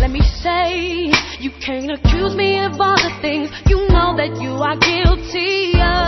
let me say, you can't accuse me of all the things you know that you are guilty of.